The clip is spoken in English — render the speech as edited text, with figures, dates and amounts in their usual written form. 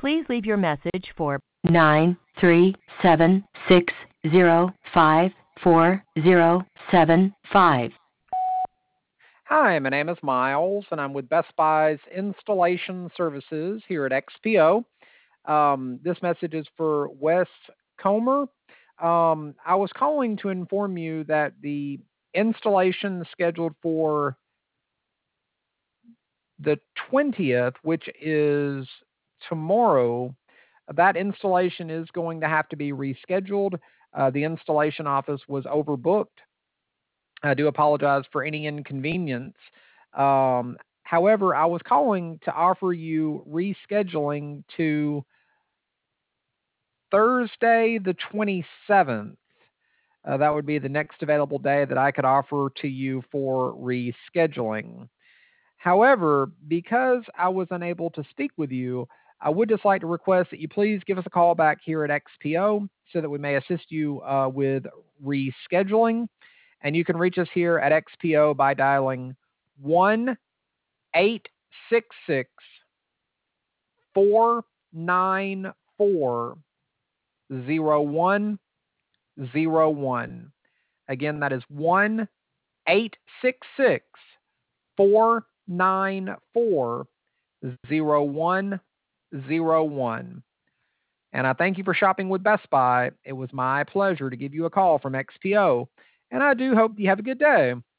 Please leave your message for 93760540075. Hi, my name is Miles, and I'm with Best Buy's Installation Services here at XPO. This message is for Wes Comer. I was calling to inform you that the installation scheduled for the 20th, which is tomorrow, that installation is going to have to be rescheduled. The installation office was overbooked. I do apologize for any inconvenience. However, I was calling to offer you rescheduling to Thursday, the 27th. That would be the next available day that I could offer to you for rescheduling. However, because I was unable to speak with you, I would just like to request that you please give us a call back here at XPO so that we may assist you with rescheduling. And you can reach us here at XPO by dialing 1 866 494 0101. Again, that is 1 866 494 0101. And I thank you for shopping with Best Buy. It was my pleasure to give you a call from XPO, and I do hope you have a good day.